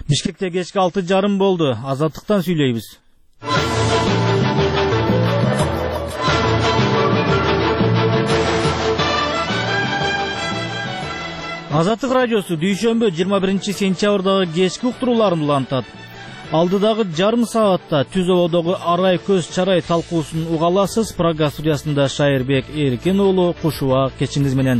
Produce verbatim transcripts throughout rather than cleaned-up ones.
Бишкекте кечки алты жарым болду. Азаттыктан сүйлөйбүз. Азаттык радиосу дүйшөмбү жыйырма биринчи сентябрдагы кечки уктурууларын улантат. Алдыдагы жарым саатта Түз ободогу арай көз чарай талкуусун уга аласыз. Программа студиясында Шайырбек Эркин уулу Кушуа кечиңиз менен.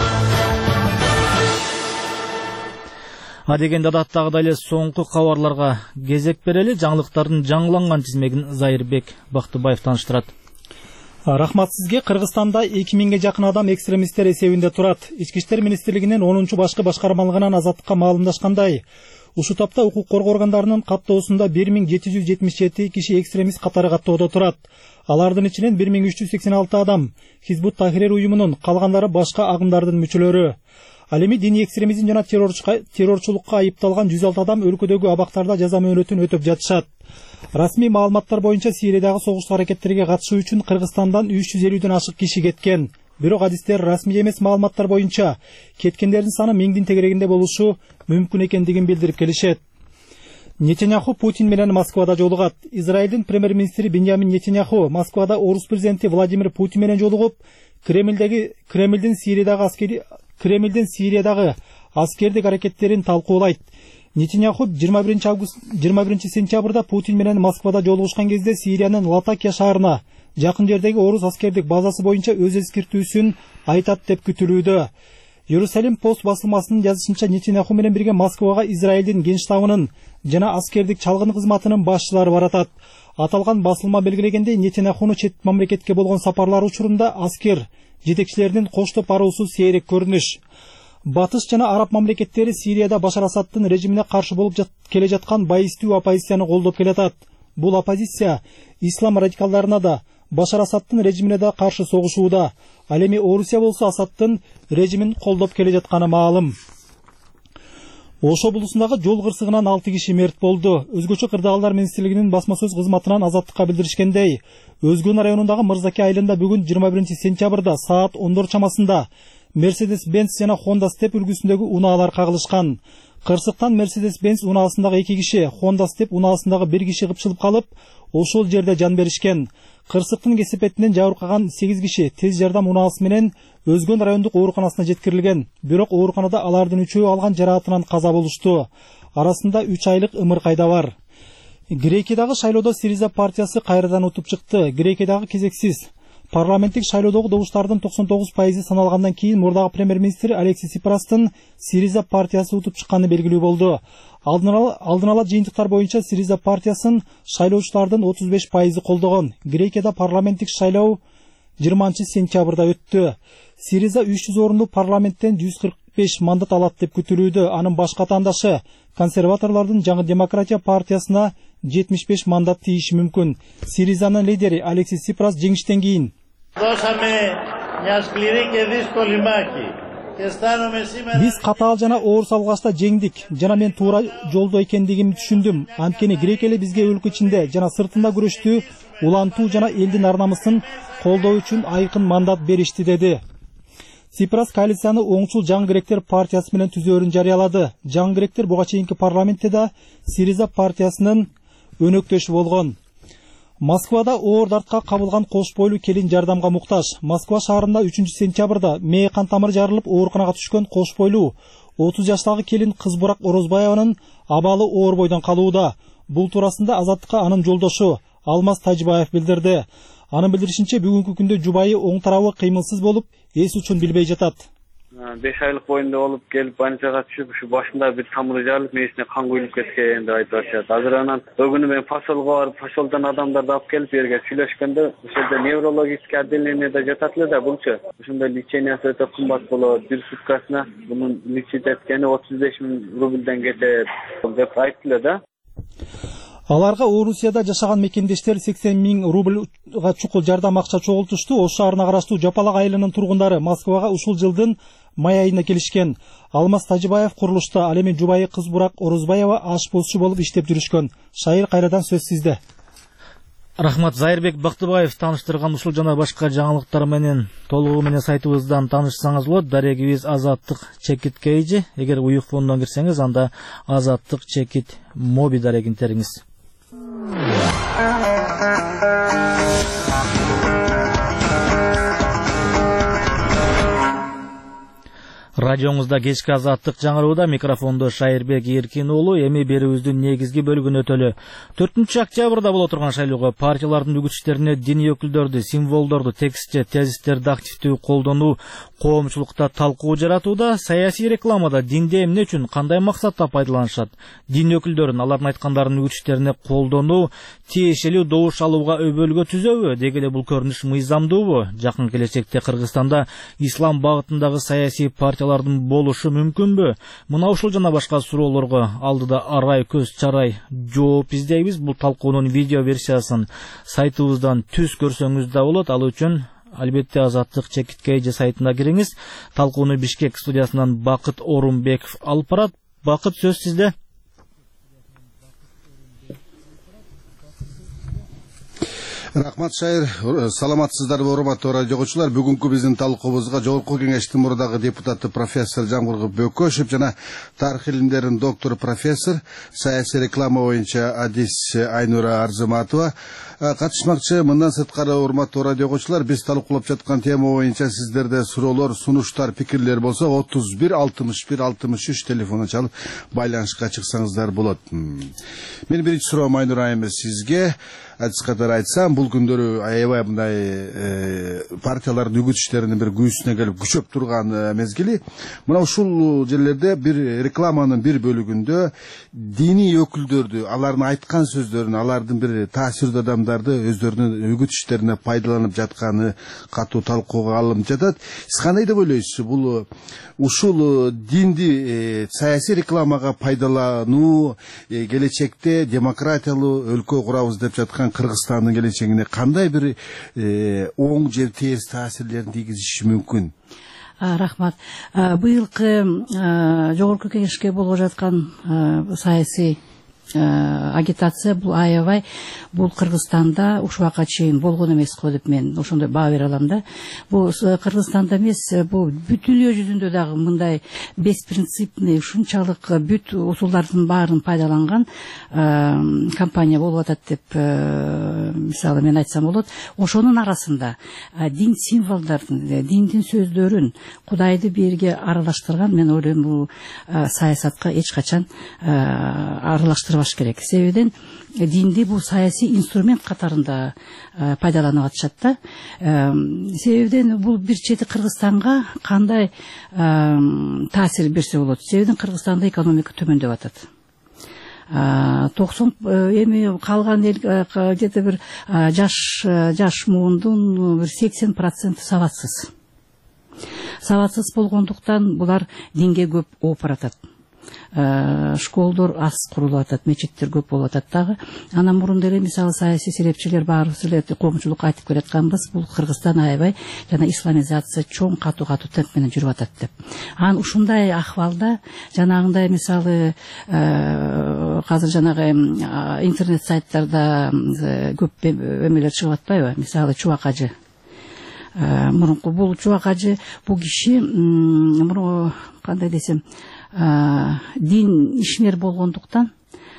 Адегенде адаттагыдай эле соңку кабарларга кезек берели. Жаңылыктардын жаңыланган тизмегин Зайырбек Бактыбаев таныштырат. Рахмат сизге. Кыргызстанда эки миңге жакын адам экстремисттер эсебинде турат. Ички иштер министрлигинин онунчу башкы башкармалыгынан азаттыкка маалымдашкандай, ушул тапта укук коргоо органдарынын каттоосунда бир миң жети жүз жетимиш жети киши экстремист катары каттоодо турат. Алардын ичинен бир миң үч жүз сексен алты адам Хизбут Тахрир уюмунун, калгандары башка агымдардын мүчөлөрү. Ал эми диний экстремизм жана террорчулукка айыпталган жүз алты адам өлкөдөгү абактарда жаза мөөнөтүн өтөп жатышат. Расмий маалыматтар боюнча Сириядагы согуш аракеттерине катышуу үчүн Кыргызстандан үч жүз элүүдөн ашык киши кеткен. Бирок адистер расмий эмес маалыматтар боюнча кеткендердин саны миңдин тегерегинде болушу мүмкүн экендигин билдирип келишет. Нетаньяху Путин менен Москвада жолугат. Израилдин премьер-министри Беньямин Нетаньяху Москвада орус президенти Владимир Путин менен жолугуп, Кремлдеги Кремлдин Сириядагы аскери Кремлдин Сириядагы аскердик аракеттерин талкуулайт. Нетаньяху жыйырма биринчи август жыйырма биринчи сентябрда Путин менен Москвада жолугушкан кезде Сириянын Латакия шаарына жакын жердеги орус аскердик базасы боюнча өз эскертүүсүн айтат деп күтүлүүдө. Иерусалим пост басылмасынын жазышынча Нетаньяху менен бирге Москвага Израилдин Генштабынын жана аскердик чалгын кызматынын башчылары баратат. Аталган басылма белгилегендей, Нетаньяхунун чет мамлекетке болгон сапарлары учурунда аскер жетекчилеринин коштоп баруусу сейрек көрүнүш. Батыш жана араб мамлекеттери Сирияда Башар Асадтын режимине каршы болуп жат, келе жаткан байыстуу оппозицияны колдоп келатат. Бул оппозиция ислам радикалдарына да, Башар Асадтын режимине да каршы согушууда. Ал эми Орусия болсо Асадтын режимин колдоп келе жатканы маалым. Ошо облусундагы жол кырсыгынан алты киши мерт болду. Өзгөчө кырдаалдар министрлигинин басма сөз кызматынан азаттыкка билдиришкендей, Өзгөн районундагы Мырзаке айылында бүгүн жыйырма биринчи сентябрда саат ондор чамасында Mercedes-Benz жана Honda Step үлгүсүндөгү унаалар кагылышкан. Кырсыктан Mercedes-Benz унаасындагы эки киши, Honda Step унаасындагы бир киши кыпчылып калып, ошол жерде жан беришкен. Кырсыктын кесепетинен жабыркаган сегиз киши тез жардам унаасы менен Өзгөн райондук ооруканасына жеткирилген. Бирок ооруканада алардын үчөө алган жараатынан каза болушту. Арасында үч айлык ымыркай да бар. Грекиядагы шайлоодо Сириза партиясы кайрадан утуп чыкты. Грекиядагы кезексиз парламенттик шайлоодогу добуштардын токсон тогуз пайызы саналгандан кийин мурдагы премьер-министр Алексис Сипрастын Сириза партиясы утуп чыкканы белгилүү болду. Алдын ала жыйынтыктар боюнча Сириза партиясын шайлоочулардын отуз беш пайызы колдогон. Грекияда парламенттик шайлоо жыйырманчы сентябрда өттү. Сириза үч жүз орунлуу парламенттен жүз кырк беш мандат алат деп күтүлүүдө. Анын баш катаандашы консерваторлордун Жаңы демократия партиясына жетимиш беш мандат тийиши мүмкүн. Сиризанын лидери Алексис Сипрас жеңиштен кийин биз катаал жана оор салгачта жеңдик жана мен туура жолдо экендигимди түшүндүм. Анткени Грекия эле бизге өлкө ичинде жана сыртында күрөштүү, улантуу жана элдин ар намысын колдоо үчүн айкын мандат беришти, деди. Сипрас коалицияны оңчул Жаңы гректер партиясы менен түзөөрүн жарыялады. Жаңы гректер буга чейинки парламентте да Сириза партиясынын өнөктөшү болгон. Москвада оор дартка кабылган кош бойлуу келин жардамга муктаж. Москва шаарында үчүнчү сентябрда мээ кан тамыры жарылып ооруканага түшкөн кош бойлуу отуз жаштагы келин Кызбурак Орозбаеванын абалы оор бойдон калууда. Бул туурасында Азаттыкка анын жолдошу Алмаз Тажибаев билдирди. Анын билдиришинче, бүгүнкү күндө жубайы оң тарабы кыймылсыз болуп, эс учун билбей жатат. беш айлык боюнда болуп келип больницага түшүп, ушу башында бир тамыры жарылып, мээсине кан куюлуп кеткен деп айтып атышат. Азыр анан бүгүн мен поселго барып, поселдон адамдарды алып келип жерге сүйлөшкөндө, ошол неврологический отделениеде жатат эле да булчу. Ошондой лечениясы өтө кымбат болот. Бир суткасына мунун лечить эткени отуз беш миң рубльден кетет деп айтты эле да. Аларга Орусияда жашаган мекендештер сексен миң рубльга чукул жардам акча чогултушту. Ош шаарына караштуу Жапалак айылынын тургундары Москвага ушул жылдын май айында келишкен. Алмаз Тажибаев курулушта, ал эми жубайы Кызбурак Орозбаева ашпозчу болуп иштеп жүрүшкөн. Шайыр, кайрадан сөз сизде. Рахмат. Зайырбек Бактыбаев тааныштырган ушул жана башка жаңылыктар менен толугу менен сайтыбыздан таанышсаңыз болот. Дарегибиз Азаттык Чекит Кейжи. Эгер уюк фондон кирсеңиз, анда Азаттык Чекит Моби дарегин териңиз. Радиоңузда кечки Азаттык жаңырууда, микрофондо Шайырбек Эркин уулу. Эми берүүбүздүн негизги бөлүгүнө өтөлү. төртүнчү октябрда боло турган шайлоого партиялардын үгүтчүлөрүнө диний өкүлдөрдү, символдорду, текстче тезистерди активдүү колдонуу коомчулукта талкуу жаратууда. Саясий рекламада динде эмне үчүн, кандай максатта пайдаланышат? Дин өкүлдөрүн алардын айткандарын үгүтчүлөрүнө колдонуу тиешелүү добуш алууга өбөлгө түзөбү? Деги эле бул көрүнүш мыйзамдуубу? Жакын келечекте Кыргызстанда ислам багытындагы саясий партиялардын болушу мүмкүнбү? Мына ушул жана башка суроолорго алдыда арай көз чарай жооп издейбиз. Бул талкуунун видео версиясын сайтыбыздан түз көрсөңүз да болот. Ал үчүн албетте Азаттык Чекит Кейжи сайтына кириңиз. Талкууну Бишкек студиясынан Бакыт Орунбеков алып барат. Бакыт, сөз сизде. Рахмат Шайыр, саламатсыздарбы урматтуу радио угуучулар. Бүгүнкү биздин талкуубузга Жогорку Кеңештин мурдагы депутаты профессор Жамгыргул Бөкөшев жана тарых илимдеринин доктору профессор, саясий реклама боюнча адис Айнура Арзыматова катышмакчы. Мындан сырткары урматтуу радио угуучулар, биз талкуулап жаткан тема боюнча сиздерде суроолор, сунуштар, пикирлер болсо отуз бир алтымыш бир алтымыш үч телефонун чалып байланышка чыксаңыздар болот. Менин биринчи суроом Айнура айым сизге. Ачык катар айтсам, бул күндөрү аябай мындай партиялардын үгүтчүлөрүнүн бир күйүүсүнө келип күчөп турган мезгили. Мына ушул жерлерде бир рекламанын бир бөлүгүндө диний өкүлдөрдү, алардын айткан сөздөрүн, алардын бир таасирдүү адамдарды өздөрүнүн үгүтчүлөрүнө пайдаланып жатканы катуу талкууга алынып жатат. Сиз кандай деп ойлойсуз? Бул ушул динди саясий рекламага пайдалануу келечекте демократиялуу өлкө курабыз деп жаткан Кыргызстандын келечегине кандай бир оң же терс таасирлерин тийгизиши мүмкүн? Рахмат. Быйылкы Жогорку Кеңешке болуп жаткан саясий агитация бул аябай бул Кыргызстанда ушул убакка чейин болгон эмес го деп мен ошондой баа бере алам да. Бул Кыргызстанда эмес, бул бүт дүйнө жүзүндө дагы мындай беспринципный, ушунчалык бүт усулдардын баарын пайдаланган компания болуп атат деп мисалы мен айтсам болот. Ошонун арасында дин символдордун, диндин сөздөрүн Кудайды берге аралаштырган, мен ойлойм бул саясатка эч качан аралаштырбаш керек. Себебиден динди бул саясий инструмент катарында пайдаланып атышат да. Себебиден бул бир чети Кыргызстанга кандай таасир берсе болот? Себебиден Кыргызстанда экономика төмөндөп атат. токсон эми калган эл где-то бир жаш жаш муундун бир сексен проценти сабатсыз. Сабатсыз болгондуктан булар динге көп ооп баратат. Школдор аз курулуп атат, мечиттер көп болуп атат дагы. Анан мурун деле мисалы саясий серепчилер баарыбыз эле коомчулукка айтып келатканбыз, бул Кыргызстан аябай жана исламизация чоң катуу катуу темп менен жүрүп атат деп. Анан ушундай акыбалда жанагындай мисалы азыр жанагы интернет сайттарда көп эмелер чыгып атпайбы? Мисалы Чубак ажы. Мурунку бул Чубак ажы бул киши мурун кандай десем дин ишмер болгондуктан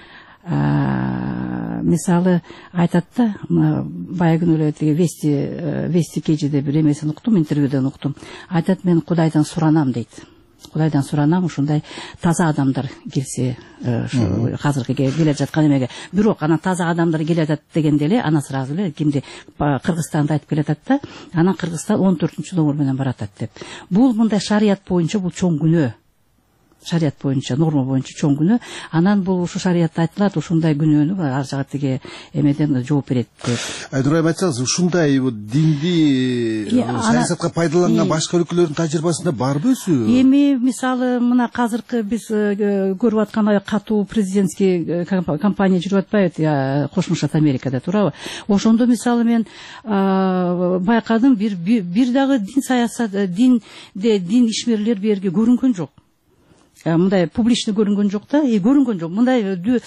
мисалы айтат да, бая күнү эле тиги вести вести кежиде бир эмесин уктум, интервьюдан уктум. Айтат, мен Кудайдан суранам дейт. Кудайдан суранам, ушундай таза адамдар келсе, азыркы келе жаткан эмеге. Бирок анан таза адамдар келе жатат дегенде эле ана сразу эле кимди Кыргызстанды айтып келатат да, анан Кыргызстан он төртүнчү номер менен баратат деп. Бул мындай шарият боюнча бул чоң күнөө. Шарият боюнча, норма боюнча чоң күнөө. Анан бул ушу шариятта айтылат, ушундай күнөөнү ар жагы тиги эмеден жооп берет деп. Айдырайм айтсаңыз, ушундай динди саясатка пайдаланган башка өлкөлөрдүн тажрыйбасында барбы өзү? Эми мисалы мына азыркы биз көрүп аткан катуу президентский кампания жүрүп атпайбы, Кошмо Штат Америкада, туурабы? Ошондо мисалы мен байкадым, бир бир дагы дин саясат, дин дин ишмерлер берге көрүнгөн жок. мындай публично көрүнгөн жок да, көрүнгөн жок. Мындай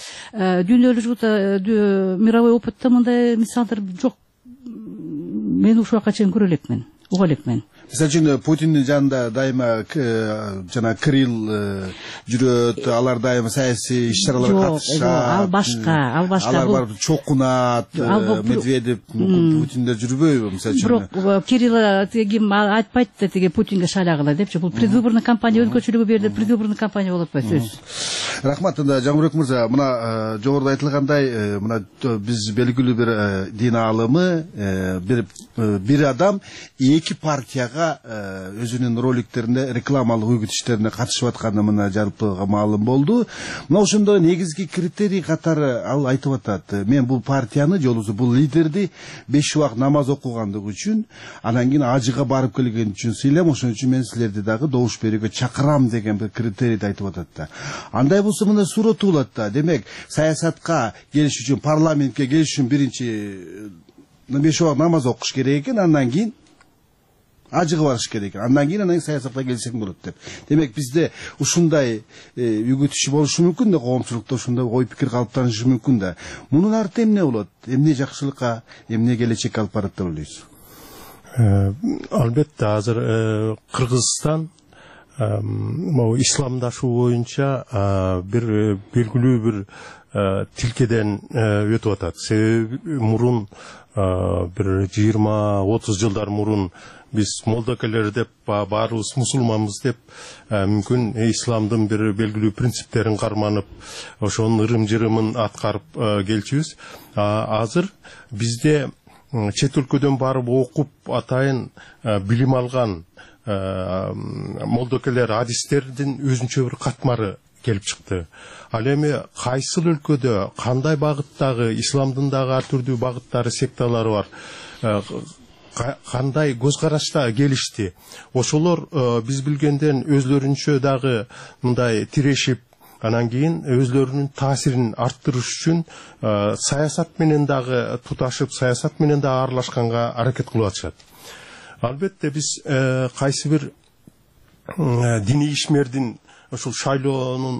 дүйнөлүк мировой опытта мындай мисалдар жок. Мен ушул убакка чейин көрө элекмин, уга элекмин. Мисалы үчүн Путиндин жанында дайыма жана Кирилл жүрөт, алар дайыма саясий иш-чараларга катышат. Ал башка, ал башка. Алар барып чокунат, Медведев, Путиндер жүрбөйбү мисалы үчүн. Бирок Кирилл ким айтпайт да тиги Путинге шайлагыла депчи. Бул предвыборный кампания өлкөчүлүгү берди, предвыборный кампания болуп атпайбы сөз. Рахмат, Жаңбырек мырза, мына жогоруда айтылгандай, мына биз белгилүү бир дин аалымы, бир бир адам эки партияга өзүнүн роликтеринде рекламалык үгүт иштерине катышып атканы мына жалпыга маалым болду. Мына ошондо негизги критерий катары ал айтып атат. Мен бул партияны же болбосо бул лидерди беш убак намаз окугандыгы үчүн, анан кийин ажыга барып келген үчүн сыйлайм, ошон үчүн мен силерди дагы добуш берүүгө чакырам деген бир критерийди айтып атат да. Андай болсо мына сурет туулат да. Демек, саясатка келиш үчүн, парламентке келиш үчүн биринчи беш убак намаз окуш керек экен, андан кийин ажыгы барыш керек экен. Андан кийин анан саясатка келсең болот деп. Демек, бизде ушундай үгүт иши болушу мүмкүн да, коомчулукта ушундай ой пикир калыптанышы мүмкүн да. Мунун арты эмне болот? Эмне жакшылыкка, эмне келечекке алып барат деп ойлойсуз? Албетте, азыр Кыргызстан могу исламдашуу боюнча бир белгилүү бир тилкеден өтүп атат. Себеби мурун бир жыйырма отуз жылдар мурун биз молдокелер деп, баарыбыз мусулманбыз деп, мүмкүн исламдын бир белгилүү принциптерин карманып, ошонун ырым-жырымын аткарып келчүбүз. Азыр бизде чет өлкөдөн барып окуп, атайын билим алган молдокелер адистердин өзүнчө бир катмары келип чыкты. Ал эми кайсыл өлкөдө кандай багыттагы исламдын дагы ар түрдүү багыттары, секталары бар, кандай көз карашта келишти. Ошолор биз билгенден өзлөрүнчө дагы мындай тирешип, анан кийин өзлөрүнүн таасирин арттырыш үчүн саясат менен дагы туташып, саясат менен дагы аралашканга аракет кылып атышат. Албетте, биз кайсы бир диний ишмердин ошол шайлоонун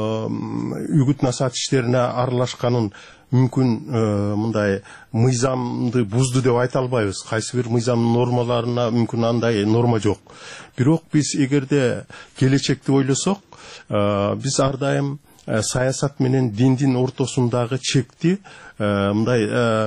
үгүт насаат иштерине аралашканын мүмкүн мындай мыйзамды бузду деп айта албайбыз. Кайсы бир мыйзамдын нормаларына мүмкүн андай норма жок. Бирок биз эгерде келечекти ойлосок, биз ар дайым саясат менен диндин ортосундагы чекти мындай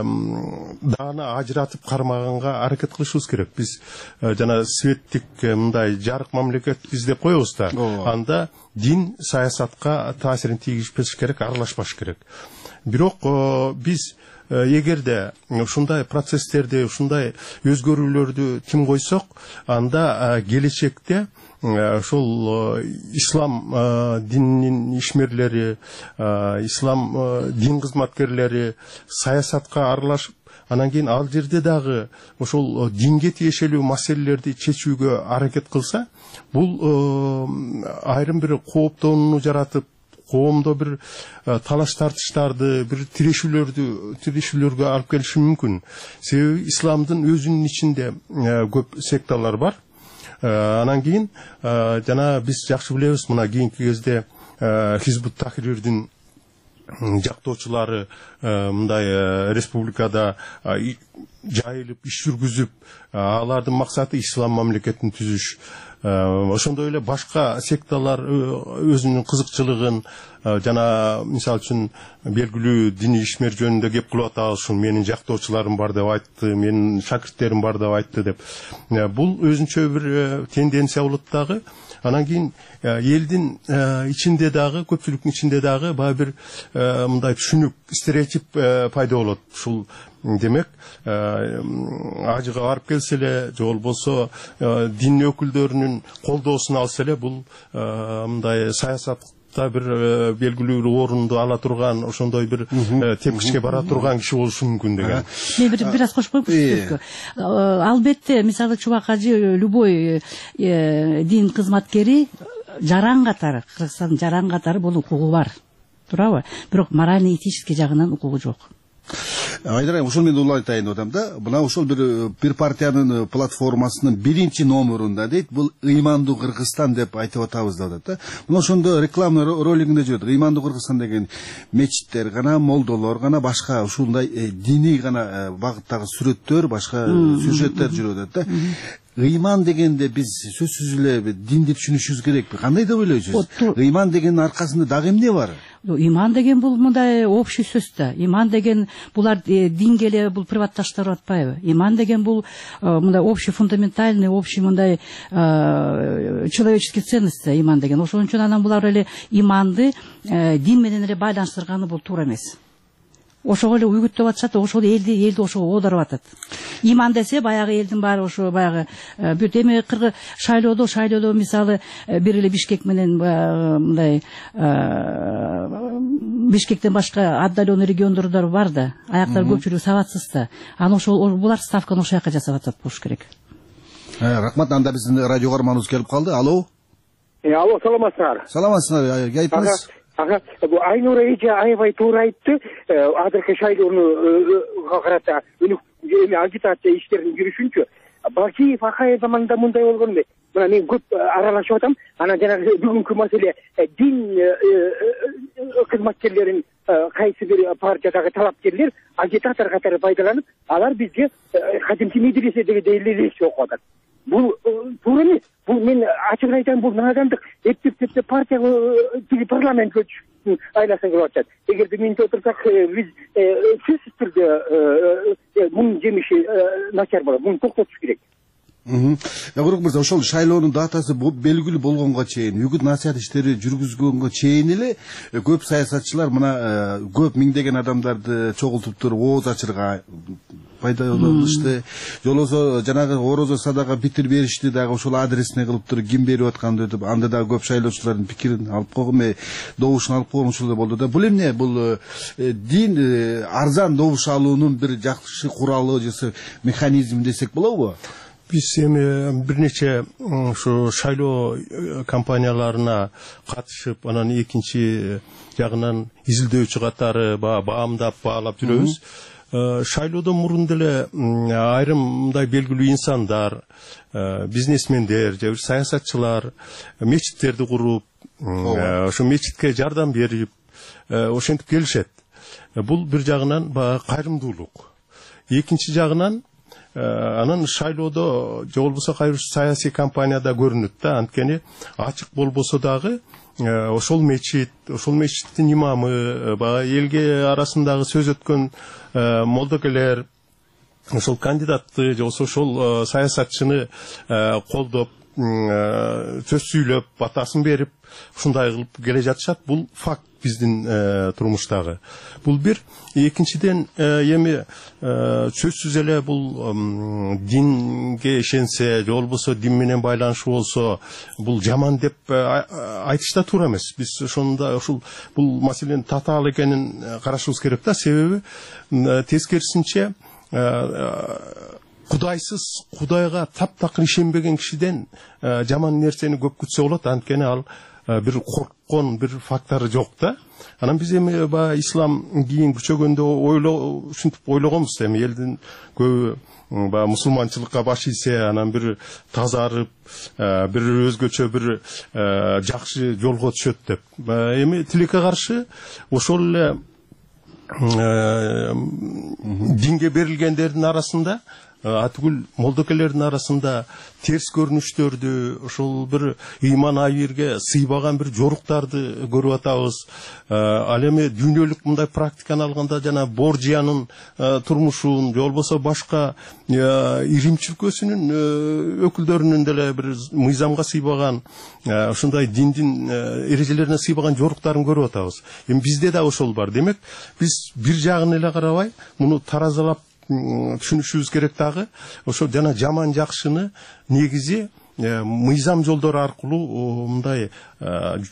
даана ажыратып кармаганга аракет кылышыбыз керек. Биз жана светтик мындай жарык мамлекет биз деп коебуз да. Анда дин саясатка таасирин тийгизбеш керек, аралашпаш керек. Бирок биз эгерде ушундай процесстерди, ушундай өзгөрүүлөрдү тим койсок, анда келечекте ошол ислам дининин ишмерлери, ислам дин кызматкерлери саясатка аралашып, анан кийин ал жерде дагы ошол динге тиешелүү маселелерди чечүүгө аракет кылса, бул айрым бир кооптонууну жаратып, коомдо бир талаш тартыштарды, бир тирешүүлөрдү тирешүүлөргө алып келиши мүмкүн. Себеби исламдын өзүнүн ичинде көп секталар бар. Анан кийин жана биз жакшы билебиз, мына кийинки кезде Хизбут Тахрирдин жактоочулары мындай республикада жайылып иш жүргүзүп, алардын максаты ислам мамлекетин түзүш. Ошондой эле башка секталар өзүнүн кызыкчылыгын жана мисалы үчүн белгилүү диний ишмер жөнүндө кеп кылып атабыз, ушун менин жактоочуларым бар деп айтты, менин шакирттерим бар деп айтты деп. Бул өзүнчө бир тенденция болот дагы. Анан кийин элдин ичинде дагы, көпчүлүктүн ичинде дагы баягы бир мындай түшүнүк, стереотип пайда болот. Ушул демек, ажыга барып келсе эле, же болбосо дин өкүлдөрүнүн колдоосун алса эле, бул мындай саясатта бир белгилүү орунду ала турган, ошондой бир тепкичке бара турган киши болушу мүмкүн деген. Мен бир аз кошуп коеюн. Албетте, мисалы Чубак ажы любой дин кызматкери жаран катары, Кыргызстандын жаран катары бул укугу бар. Туурабы? Бирок морально-этический жагынан укугу жок. Айдар айым, ошол мен улай айтайын деп атам да. Мына ошол бир бир партиянын платформасынын биринчи номерунда дейт, бул ыймандуу Кыргызстан деп айтып атабыз деп атат да. Мына ошондо реклама ролигинде жүрөт. Ыймандуу Кыргызстан деген мечиттер гана, молдолор гана, башка ушундай диний гана багыттагы сүрөттөр, башка сюжеттер жүрүп атат да. Ыйман дегенде биз сөзсүз эле дин деп түшүнүшүбүз керекпи? Кандай деп ойлойсуз? Ыйман дегенин аркасында дагы эмне бар? Иман деген бул мындай общий сөз да. Иман деген булар динге эле бул приватташтырып атпайбы? Иман деген бул мындай общий фундаментальный, общий мындай человеческий ценность да, иман деген. Ошон үчүн анан булар эле иманды дин менен эле байланыштырганы бул туура эмес. Ошого эле үгүттөп атышат, ошол элди элди ошого оодарып атат. Иман десе баягы элдин баары ошо баягы бүт эми кыргыз шайлоодо шайлоодо мисалы бир эле Бишкек менен мындай Бишкектен башка отдаленный региондордор бар да, аяктар көпчүлүгү сабатсыз да. Аны ошол булар ставканы ошол жака жасап атат болуш керек. Рахмат, анда биздин радио каарманыбыз келип калды. Алло. Э, алло, саламатсыздар. Саламатсыздар, айтыңыз. Ага, бу Айнура эже аябай туура айтты. Азыркы шайлоону карата эми агитация иштерин жүрүшүнчү. Бакиев Акаев заманында мындай болгон эмес. Мына мен көп аралашып атам. Анан жанагы бүгүнкү маселе дин кызматкерлерин кайсы бир партиядагы талапкерлер агитатор катары пайдаланып, алар бизге кадимки медреседеги лекция окуп атат. Бул туура эмес. Бул мен ачыгын айтайын, бул надандык. Эптеп эптеп партия тиги парламентке айласын кылып атат. Эгерде минте отурсак, биз сөзсүз түрдө мунун жемиши начар болот. Муну токтотуш керек. Курок мырза, ошол шайлоонун датасы белгилүү болгонго чейин, үгүт насаат иштери жүргүзгөнгө чейин эле көп саясатчылар мына көп миңдеген адамдарды чогултуп туруп ооз ачырга пайдаланышты. Жолосо жанагы орозо садака битир беришти дагы ошол адресине кылып туруп ким берип атканды өтүп, анда дагы көп шайлоочулардын пикирин алып койгон, добушун алып койгон ушул болду да. Бул эмне? Бул дин арзан добуш алуунун бир жакшы куралы же механизм десек болобу? Биз эми бир нече ушу шайлоо компанияларына катышып, анан экинчи жагынан изилдөөчү катары баамдап, баалап жүрөбүз. Шайлоодон мурун деле айрым мындай белгилүү инсандар, бизнесмендер же саясатчылар мечиттерди куруп, ошо мечитке жардам берип, ошентип келишет. Бул бир жагынан кайрымдуулук. Экинчи жагынан анан шайлоодо же болбосо кайсы саясий компанияда көрүнөт да, анткени ачык болбосо дагы ошол мечит, ошол мечиттин имамы, баягы элге арасындагы сөз өткөн молдокелер ошол кандидатты же ошол саясатчыны колдоп, сөз сүйлөп, батасын берип, ушундай кылып келе жатышат. Бул факт биздин турмуштагы. Бул бир. Экинчиден, эми сөзсүз эле бул динге ишенсе, же болбосо дин менен байланышы болсо, бул жаман деп айтыш да туура эмес. Биз ошондо ушул бул маселенин татаал экенин карашыбыз керек да. Себеби тескерисинче Кудайсыз, Кудайга таптакыр ишенбеген кишиден жаман нерсени көп күтсө болот, анткени ал бир корккон бир фактору жок да. Анан биз эми баягы ислам кийин күчөгөндө ойлоо, ушинтип ойлогонбуз да, эми элдин көбү баягы мусулманчылыкка баш ийсе, анан бир тазарып, бир өзгөчө бир жакшы жолго түшөт деп. Эми тилекке каршы ошол эле динге берилгендердин арасында, атүгүл молдокелердин арасында терс көрүнүштөрдү, ошол бир ыйман айырге сыйбаган бир жоруктарды көрүп атабыз. Ал эми дүйнөлүк мындай практиканы алганда жана Борджиянын турмушун, же болбосо башка Рим чиркөөсүнүн өкүлдөрүнүн деле бир мыйзамга сыйбаган, ошондой диндин эрежелерине сыйбаган жоруктарын көрүп атабыз. Эми бизде да ошол бар. Демек, биз бир жагын эле карабай, муну таразалап түшүнүшүбүз керек дагы. Ошо жана жаман жакшыны негизи мыйзам жолдору аркылуу мындай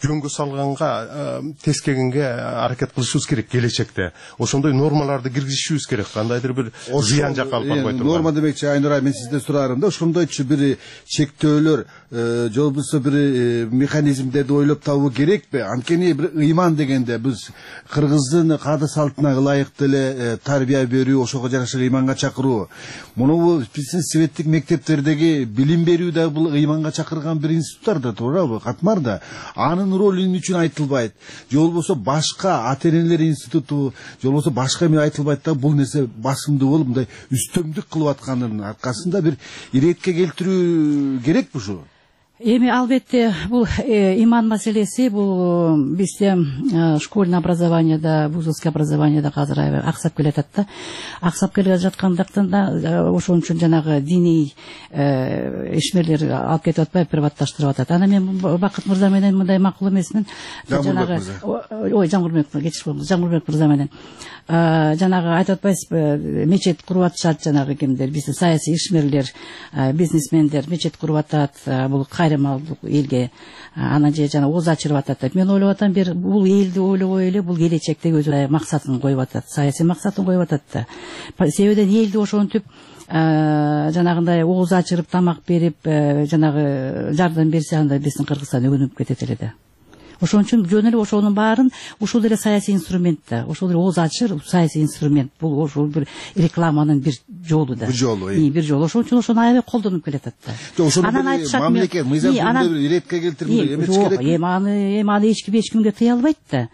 жөнгө салганга тескегенге аракет кылышыбыз керек келечекте. Ошондой нормаларды киргизишибиз керек. Кандайдыр бир зыян жакка алып барбай турган. Норма демекчи Айнура, мен сизден сурарым да, ошондойчу бир чектөөлөр же болбосо бир механизмдерди ойлоп табуу керекпи? Анткени бир ыйман дегенде биз кыргыздын каада салтына ылайыктуу эле тарбия берүү, ошого жараша ыйманга чакыруу. Муну биздин светтик мектептердеги билим берүү да бул ыйманга чакырган бир институттар да, туурабы? Катмар да. Анын ролу эмне үчүн айтылбайт? Же болбосо башка ата-энелер институту, же болбосо башка эмне айтылбайт да, бул нерсе басымдуу болуп мындай үстөмдүк кылып атканынын аркасында бир иретке келтирүү керекпи ушу? Эми албетте бул иман маселеси, бул бизде школьный образованияда, вузовский образованияда азыр аксап келатат да. Аксап келе жаткандыктан да ошон үчүн жанагы диний ишмерлер алып кетип атпайбы, приватташтырып атат. Ана мен Бакыт мырза менен мындай макул эмесмин. Жанагы ой, Жамбылбек мырза, кечип коюңуз, Жамбылбек мырза менен жанагы айтып атпайсызбы, мечет куруп атышат, жанагы кимдер, биздин саясий ишмерлер, бизнесмендер мечет куруп атат, бул кайрымалдык элге, анан же жана оз ачырып атат деп. Мен ойлоп атам, бир бул элди ойлобой эле бул келечектеги өзү максатын коюп атат, саясий максатын коюп атат да. Себебиден элди ошентип жанагындай оз ачырып, тамак берип, жанагы жардам берсе, анда биздин Кыргызстан өгүнүп кетет эле да. Ошон үчүн жөн эле ошонун баарын ушул эле саясий инструмент да, ушул эле оз ачыр саясий инструмент, бул ошол бир рекламанын бир жолу да. Бир жолу, э. Бир жолу. Ошон үчүн ошону аябай колдонуп келатат да. Анан айтышат, мамлекет мыйзам түрүндө бир иретке келтирүү эмес керек. Эми аны эми аны эч ким эч кимге тыя албайт да.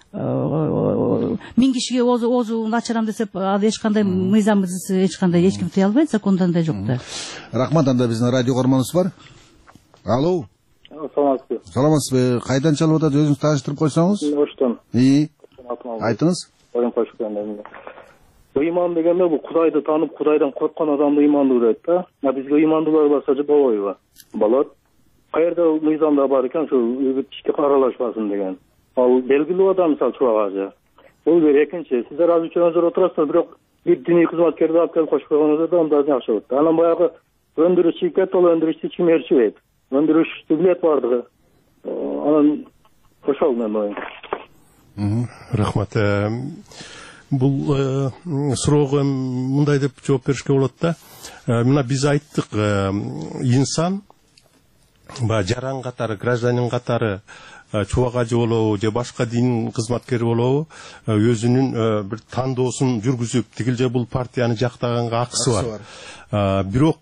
Миң кишиге оз озун ачырам десе, ал эч кандай мыйзам эч кандай эч ким тыя албайт, закондо андай жок да. Рахмат, анда биздин радио көрмөнүбүз бар. Алло. Саламатсызбы. Саламатсызбы. Кайдан чалып атат, өзүңүз тааныштырып койсоңуз? Оштон. И. Айтыңыз. Oyun koşuklarında. İman degende bu Kudaydı tanıp Kudaydan korkkan adamda imandı deydi da. Ya bizge imandılar basacı boğuyu var. Balat. Kayırda mizanda barken şu übütçiki karalaşmasın degen. Al belgili adam misal çoğu ağacı. Bu bir ekinci. Sizler az üç önce oturasınız. Bir, bir dini hizmetkeride alıp gelip koşup koyduğunuzda da ondan yakşı oldu. Anam bayağı öndürüş şirket ol öndürüş için merçi verdi. Öndürüş devlet vardı. Anam hoş oldu ben oyun. Рахмат. Бул суроого мындай деп жооп беришке болот да. Мына биз айттык, инсан ба жаран катары, гражданин катары чубагачы болобу же башка дин кызматкери болобу өзүнүн бир тандоосун жүргүзүп, тигил же бул партияны жактаганга акысы бар. Бирок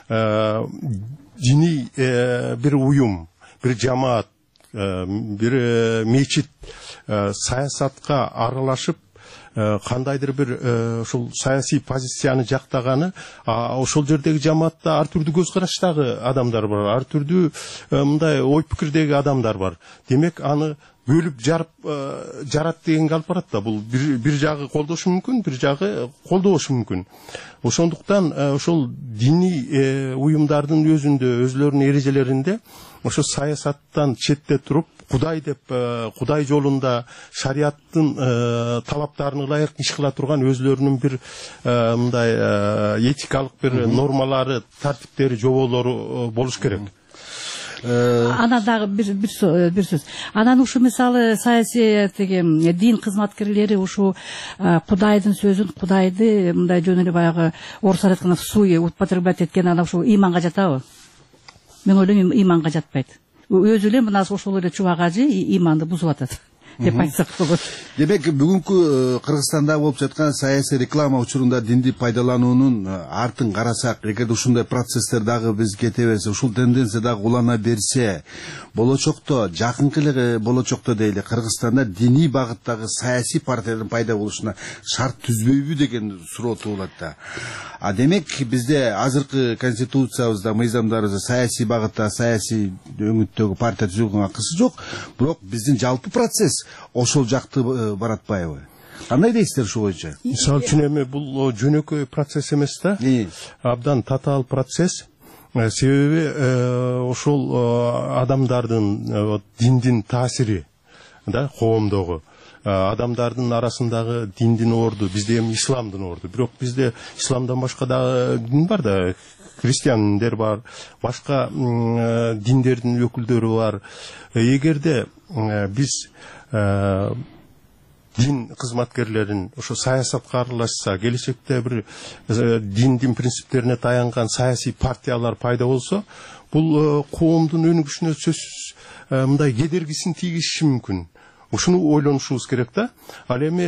диний бир уюм, бир жамаат, бир мечит саясатка аралашып кандайдыр бир ушул саясий позицияны жактаганы ошол жердеги жамаатта ар түрдүү көз караштагы адамдар бар, ар түрдүү мындай ой пикирдеги адамдар бар. Демек аны бөлүп жарып жарат дегенге алып барат да. Бул бир бир жагы колдошу мүмкүн, бир жагы колдобошу мүмкүн. Ошондуктан ошол диний уюмдардын өзүндө, өзлөрүнүн эрежелеринде ошо саясаттан четте туруп, Кудай деп, Кудай жолунда шариаттын талаптарына ылайык иш кыла турган өзлөрүнүн бир мындай этикалык бир нормалары, тартиптери, жоболору болуш керек. Анан дагы бир бир сөз. Анан ушу мисалы саясий теги дин кызматкерлери ушу Кудайдын сөзүн, Кудайды мындай жөн эле баягы орусча айтканда суе употреблять эткен, ана ушу иманга жатабы? Мен ойлойм, иманга жатпайт. Өзү эле мына ошол эле чубагачы иманды бузуп атат деп айтсак болот. Демек бүгүнкү Кыргызстанда болуп жаткан саясий реклама учурунда динди пайдалануунун артын карасак, эгерде ушундай процесстер дагы биз кете берсе, ушул тенденция дагы улана берсе, болочокто, жакынкы эле болочокто дейли, Кыргызстанда диний багыттагы саясий партиялардын пайда болушуна шарт түзбөйбү деген суроо туулат да. А демек бизде азыркы конституциябызда, мыйзамдарыбызда саясий багытта, саясий өңүттөгү партия түзүүгө акысы жок, бирок биздин жалпы процесс ошол жакты баратпайбы? Кандай дейсиздер ушул боюнча? Мисалы үчүн эми бул жөнөкөй процесс эмес да. Абдан татаал процесс. Себеби ошол адамдардын диндин таасири да коомдогу адамдардын арасындагы диндин орду бизде эми исламдын орду. Бирок бизде исламдан башка дагы дин бар да, христиандер бар, башка диндердин өкүлдөрү бар. Эгерде биз дин кызматкерлерин ошо саясатка аралашса, келечекте бир диндин принциптерине таянган саясий партиялар пайда болсо, бул коомдун өнүгүшүнө сөзсүз мындай кедергисин тийгизиши мүмкүн. Ушуну ойлонушубуз керек да. Ал эми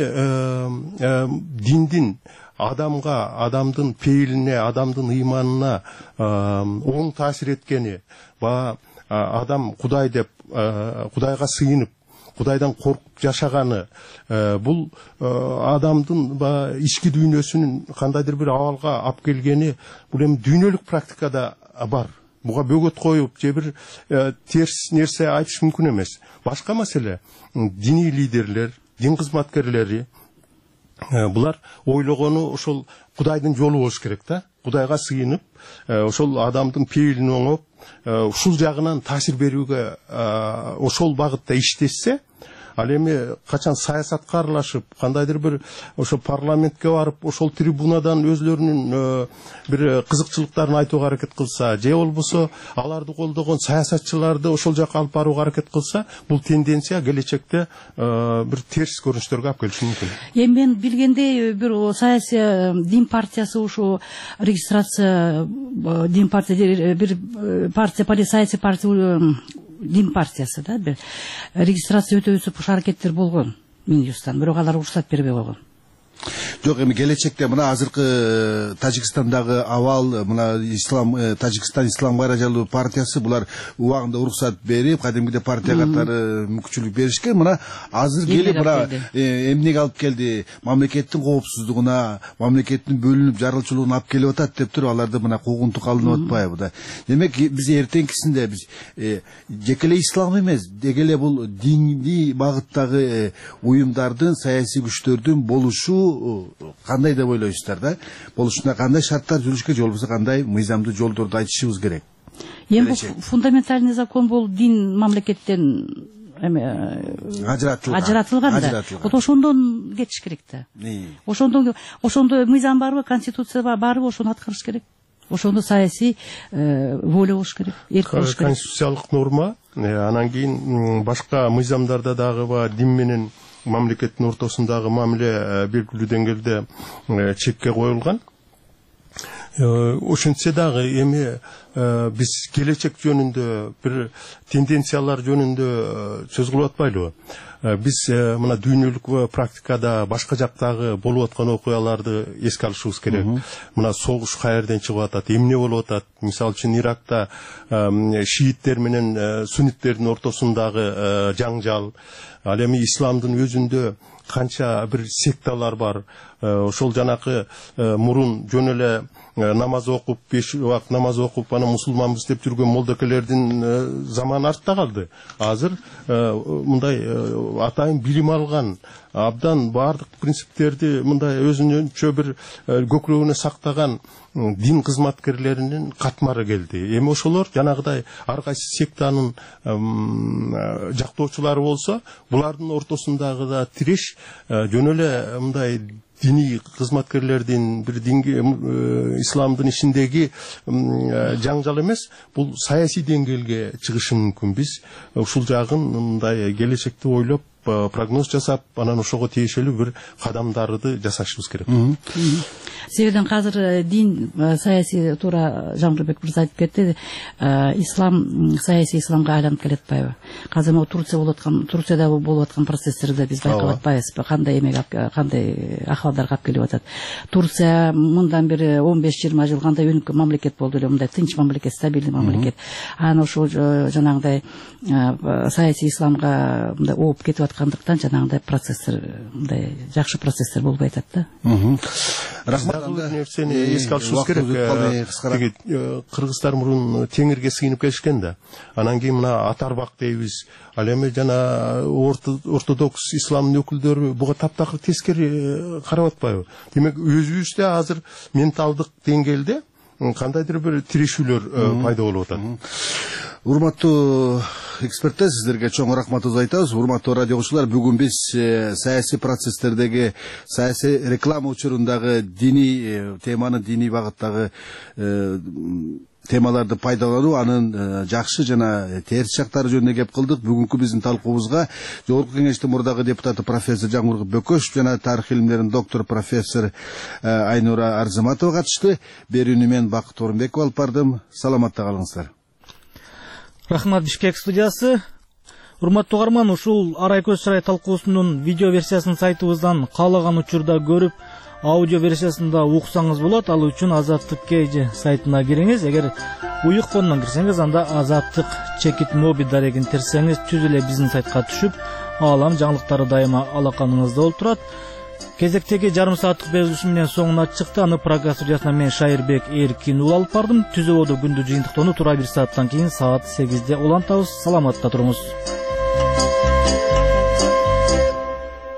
диндин адамга, адамдын пейилине, адамдын ыйманына оң таасир эткени, ба адам Кудай деп, Кудайга сыйынып, Кудайдан коркуп жашаганы, бул адамдын ба ички дүйнөсүнүн кандайдыр бир абалга алып келгени, бул эми дүйнөлүк практикада бар. Буга бөгөт коюп, же бир терс нерсе айтыш мүмкүн эмес. Башка маселе, диний лидерлер, дин кызматкерлери, булар ойлогону ошол Кудайдын жолу болуш керек да. Кудайга сыйынып, ошол адамдын пейилин оңоп, ушул жагынан таасир берүүгө ошол багытта иштешсе, ал эми качан саясатка аралашып, кандайдыр бир ошо парламентке барып, ошол трибунадан өзлөрүнүн бир кызыкчылыктарын айтууга аракет кылса, же болбосо аларды колдогон саясатчыларды ошол жака алып барууга аракет кылса, бул тенденция келечекте бир терс көрүнүштөргө алып келиши мүмкүн. Эми мен билгендей, бир саясий дин партиясы ушу регистрация дин партия, бир партия, саясий партия дин партиясы да, бир регистрация өтөбүсүп ушу аракеттер болгон Минюстан, бирок алар уруксат бербей койгон. Жок, эми келечекте мына азыркы Тажикстандагы абал, мына ислам Тажикстан ислам кайрачылыгы партиясы, булар убагында уруксат берип, кадимгиде партия катары мүмкүнчүлүк беришкен. Мына азыр келип мына эмнеге алып келди? Мамлекеттин коопсуздугуна, мамлекеттин бөлүнүп жарылчулугуна алып келип атат деп туруп, аларды мына куугунтук алынып атпайбы да. Демек биз эртеңкисинде биз жекеле ислам эмес, дегеле бул диний багыттагы уюмдардын, саясий күчтөрдүн болушу кандай деп ойлойсуздар да? Болушуна кандай шарттар түзүлүшкө, же болбосо кандай мыйзамдуу жолдорду айтышыбыз керек? Эми фундаментальный закон бул дин мамлекеттен ажыратылган да. Вот ошондон кетиш керек да. Ошондон ошондо мыйзам барбы, конституция барбы, ошону аткарыш керек. Ошондо саясий воля болуш керек, эрк болуш керек. Конституциялык норма, анан кийин башка мыйзамдарда дагы дин менен мамлекеттин ортосундагы мамиле белгилүү деңгээлде чекке коюлган. Ошентсе дагы эми биз келечек жөнүндө, бир тенденциялар жөнүндө сөз кылып атпайлыбы? Биз мына дүйнөлүк практикада башка жактагы болуп аткан окуяларды эске алышыбыз керек. Мына согуш каерден чыгып атат, эмне болуп атат? Мисалы үчүн Иракта шииттер менен сунниттердин ортосундагы жаңжал, ал эми исламдын өзүндө канча бир секталар бар. Ошол жанакы мурун жөн эле намаз окуп, беш убакыт намаз окуп, ана мусулманбыз деп жүргөн молдокелердин заманы артта калды. Азыр мындай атайын билим алган, абдан бардык принциптерди мындай өзүнчө бир көкүрөгүнө сактаган дин кызматкерлеринин катмары келди. Эми ошолор жанагыдай ар кайсы сектанын жактоочулары болсо, булардын ортосундагы да тиреш жөн эле мындай диний кызматкерлердин, бир динге исламдын ичиндеги жаңжал эмес, бул саясий деңгээлге чыгышы мүмкүн. Биз ушул жагын мындай келечекти ойлоп, прогноз жасап, анан ошого тиешелүү бир кадамдарды жасашыбыз керек. Себебен азыр дин саясий, туура Жамбылбек мырза айтып кетти, ислам саясий исламга айланып келатпайбы? Азыр могу Турция болуп аткан, Турцияда болуп аткан процесстерди биз байкап атпайбызбы? Кандай эмеге, кандай ахвалдарга алып келип атат? Турция мындан бери он беш жыйырма жыл кандай өнүккөн мамлекет болду эле, мындай тынч мамлекет, стабилдүү мамлекет. Анан ошол жанагындай саясий исламга мындай ооп кетип аткандыктан жанагындай процесстер, мындай жакшы процесстер болбой атат да. Рахмат. Нерсени эске алышыбыз керек. Кыргыздар мурун теңирге сыйынып келишкен да. Анан кийин мына Атарбак дейбиз. Ал эми жана ортодокс исламдын өкүлдөрү буга таптакыр тескери карап атпайбы? Демек өзүбүздө азыр менталдык деңгээлде кандайдыр бир тирешүүлөр пайда болуп атат. Урматтуу эксперттер, сиздерге чоң рахматыбызды айтабыз. Урматтуу радио окуучулар, бүгүн биз саясий процесстердеги, саясий реклама учурундагы диний теманы, диний багыттагы темаларды пайдалануу, анын жакшы жана терс жактары жөнүндө кеп кылдык. Бүгүнкү биздин талкуубузга Жогорку Кеңештин мурдагы депутаты профессор Жангургуп Бөкөшев жана тарых илимдеринин доктору профессор Айнура Арзыматова катышты. Берүүнү мен Бакыт Орунбеков алып бардым. Саламатта калыңыздар. Рахмат, Бишкек студиясы. Урматтуу угарман, ушул Арай көз чарай талкуусунун видео версиясын сайтыбыздан каалаган учурда көрүп, аудио версиясында уксаңыз болот. Ал үчүн Азаттык Кж сайтына кириңиз. Эгер уюк фонунан кирсеңиз, анда Азаттык Чекит Моби дарегин терсеңиз, түз эле биздин сайтка түшүп, аалам жаңылыктары дайыма алаканыңызда болуп турат. Кезектеги жарым сааттык берилишим менен соңуна чыкты. Аны Прага студиясынан мен Шайырбек Эркин ул алып бардым. Түзөбодо күндү жыйынтыктоону туура бир сааттан кийин саат сегизде улантабыз. Саламатта туруңуз.